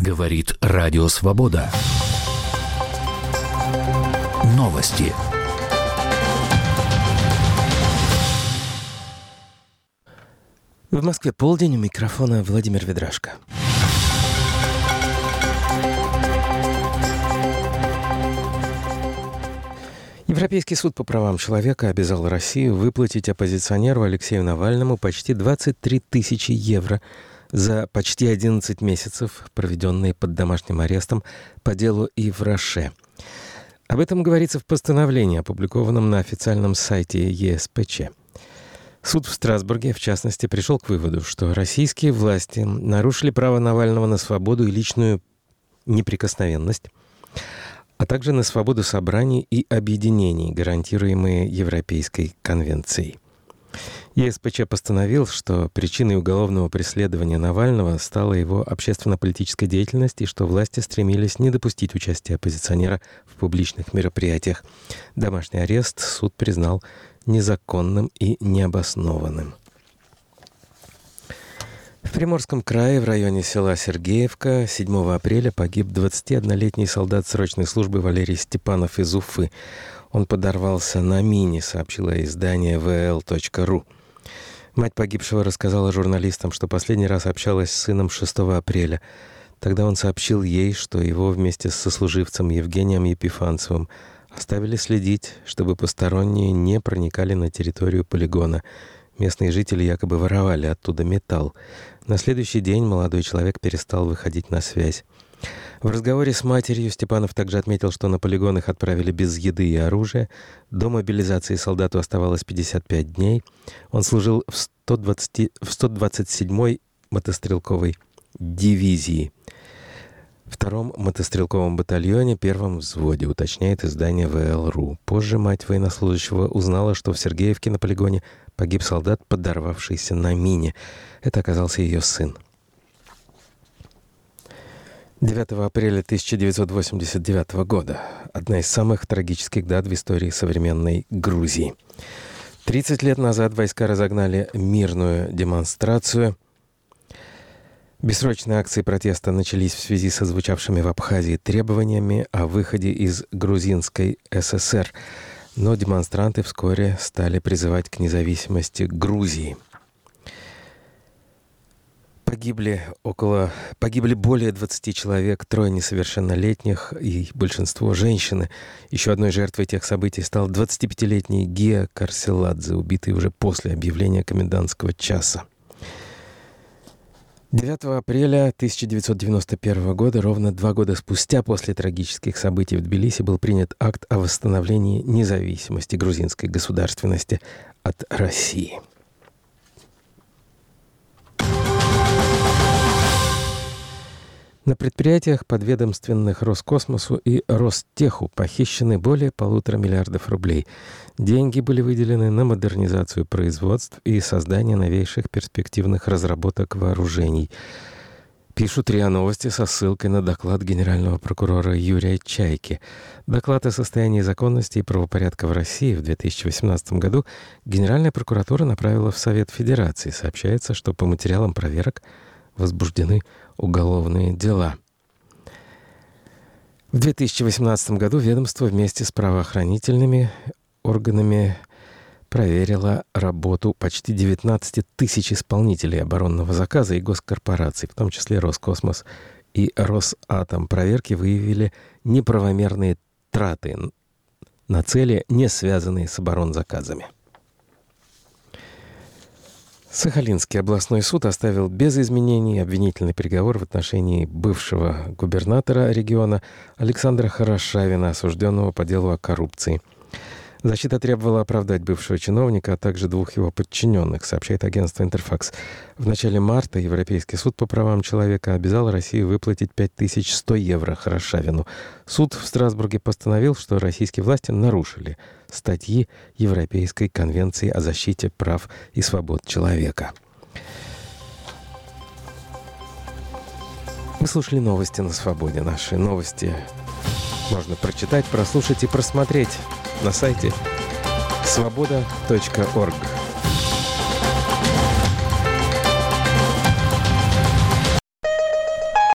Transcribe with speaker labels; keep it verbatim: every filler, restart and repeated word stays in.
Speaker 1: Говорит Радио Свобода. Новости.
Speaker 2: В Москве полдень, у микрофона Владимир Ведрашко. Европейский суд по правам человека обязал Россию выплатить оппозиционеру Алексею Навальному почти двадцать три тысячи евро за почти одиннадцать месяцев, проведенные под домашним арестом по делу Ив Роше. Об этом говорится в постановлении, опубликованном на официальном сайте Е С П Ч. Суд в Страсбурге, в частности, пришел к выводу, что российские власти нарушили право Навального на свободу и личную неприкосновенность, а также на свободу собраний и объединений, гарантируемые Европейской конвенцией. Е С П Ч постановил, что причиной уголовного преследования Навального стала его общественно-политическая деятельность и что власти стремились не допустить участия оппозиционера в публичных мероприятиях. Домашний арест суд признал незаконным и необоснованным. В Приморском крае в районе села Сергеевка седьмого апреля погиб двадцатиоднолетний солдат срочной службы Валерий Степанов из Уфы. Он подорвался на мине, сообщило издание вэ эл точка ру. Мать погибшего рассказала журналистам, что последний раз общалась с сыном шестого апреля. Тогда он сообщил ей, что его вместе с сослуживцем Евгением Епифанцевым оставили следить, чтобы посторонние не проникали на территорию полигона. Местные жители якобы воровали оттуда металл. На следующий день молодой человек перестал выходить на связь. В разговоре с матерью Степанов также отметил, что на полигон их отправили без еды и оружия. До мобилизации солдату оставалось пятьдесят пять дней. Он служил в сто двадцать, в сто двадцать седьмой мотострелковой дивизии, втором мотострелковом батальоне, первом взводе, уточняет издание вэ эл точка ру. Позже мать военнослужащего узнала, что в Сергеевке на полигоне погиб солдат, подорвавшийся на мине. Это оказался ее сын. девятого апреля тысяча девятьсот восемьдесят девятого года. Одна из самых трагических дат в истории современной Грузии. тридцать лет назад войска разогнали мирную демонстрацию. Бессрочные акции протеста начались в связи со звучавшими в Абхазии требованиями о выходе из Грузинской эс эс эр. Но демонстранты вскоре стали призывать к независимости Грузии. Погибли, около, погибли более двадцати человек, трое несовершеннолетних и большинство женщины. Еще одной жертвой тех событий стал двадцатипятилетний Гия Карселадзе, убитый уже после объявления комендантского часа. девятого апреля тысяча девятьсот девяносто первого года, ровно два года спустя после трагических событий в Тбилиси, был принят акт о восстановлении независимости грузинской государственности от России. На предприятиях, подведомственных Роскосмосу и Ростеху, похищены более полутора миллиардов рублей. Деньги были выделены на модернизацию производств и создание новейших перспективных разработок вооружений. Пишут РИА Новости со ссылкой на доклад генерального прокурора Юрия Чайки. Доклад о состоянии законности и правопорядка в России в две тысячи восемнадцатом году Генеральная прокуратура направила в Совет Федерации. Сообщается, что по материалам проверок возбуждены уголовные дела. В две тысячи восемнадцатом году ведомство вместе с правоохранительными органами проверило работу почти девятнадцати тысяч исполнителей оборонного заказа и госкорпораций, в том числе Роскосмос и Росатом. Проверки выявили неправомерные траты на цели, не связанные с оборонзаказами. Сахалинский областной суд оставил без изменений обвинительный приговор в отношении бывшего губернатора региона Александра Хорошавина, осужденного по делу о коррупции. Защита требовала оправдать бывшего чиновника, а также двух его подчиненных, сообщает агентство «Интерфакс». В начале марта Европейский суд по правам человека обязал Россию выплатить пять тысяч сто евро Хорошавину. Суд в Страсбурге постановил, что российские власти нарушили статьи Европейской конвенции о защите прав и свобод человека. Вы слушали новости на свободе. Наши новости можно прочитать, прослушать и просмотреть на сайте свобода точка орг.